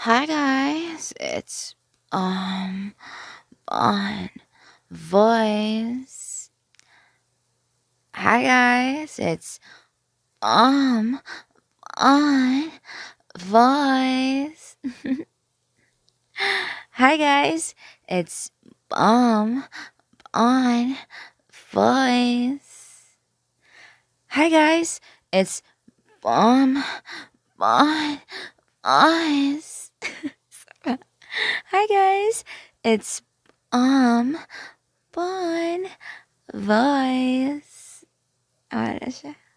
Hi guys, it's um on voice. Hi guys, it's um on voice. Hi guys, it's on voice. Hi guys, it's on voice. Hi guys, it's on voice. Ano siya?